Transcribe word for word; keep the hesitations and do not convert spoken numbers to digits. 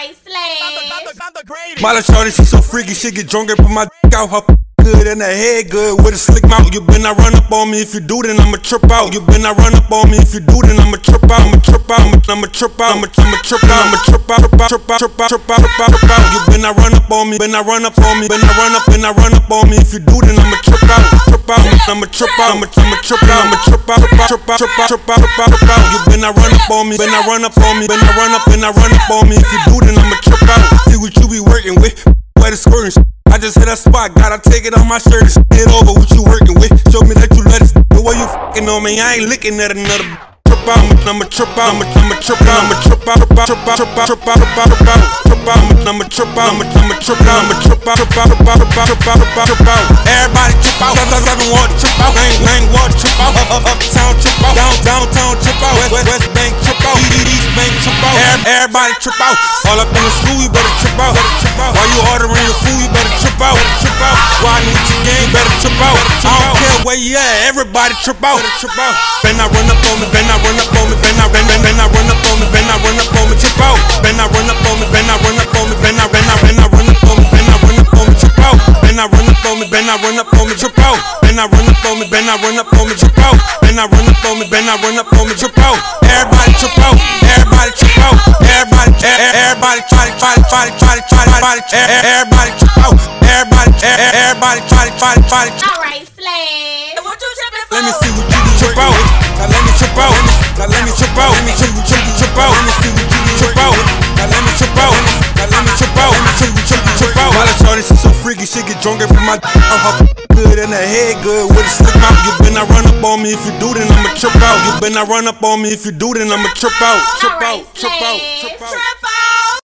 Alright, Slash. My little shorty, she so freaky, she get drunk and put my dick out her good and her head good with a slick mouth. You better not run up on me, if you do then I'ma trip out. You better not run up on me, if you do then I'ma trip out. I'ma trip out, I'ma trip out, I'ma I'ma trip out, I'ma trip out, trip out, trip out, trip out, trip out, trip out. You better not run up on me, better not run up on me, better not run up, better not run up on me. If you do then I'ma trip out, trip out, I'ma trip out, I'ma I'ma trip out, I'ma trip out, trip out, trip out, trip out, trip out, trip out, trip out. You better not run up on me, better not run up on me, better not run up, better not run up on me. If you do then I'ma trip out. See what you be working with, where the squirting. I just hit a spot, gotta take it on my shirt and shit over what you working with. Show me that you let it. The way you fucking on me, I ain't looking at another trip out. I'ma trip out, I'ma I'ma trip out, I'ma trip out, trip out, trip out, trip out, trip out, trip out, trip out, trip out. I'ma trip out, I'ma I'ma trip out, I'ma trip out, trip out, trip out, trip out, trip out, trip out, trip out. Everybody trip out, cause I don't want to trip out. I ain't, I ain't want to trip out. Up, uptown trip out, down, downtown trip out, west, west, west bank trip out, east bank trip out. Everybody trip out. All up in the school, you better trip out. While you ordering your food, you better trip out. Trip out. Riding with your gang, better trip out. I don't care where you at, everybody trip out. Trip out. Better not run up on me, better not run up on me, better not, better not run up on me, better not run up on me, trip out. Better not run up on me, better not run up on me, better not, better not, better not run up on me, better not run up on me, trip out. Better not run up on me, better not run up on me, trip out. Better not run up on me, better not run up on me, trip out. Better not run up on me, better not run up on me, trip out. Everybody trip out, everybody trip out, everybody, everybody try to, try to, try to, try to, try to, try to, everybody trip out, everybody, everybody try to, try to, try to. Alright, Slash. What you tripping for? Let me see what you do trip out. Now let me trip out. Now let me trip out. Let me see what you do trip out. Let me see what you do trip out. Now let me trip out. Now let me trip out. Let me see what you do trip out. My little shorty, she so freaky, she get drunk and put my dick out her good and her head good with a slick mouth. You better not run up on me, if you do then I'ma trip out. You better not run up on me, if you do then I'ma trip out. Trip out, trip out, trip out.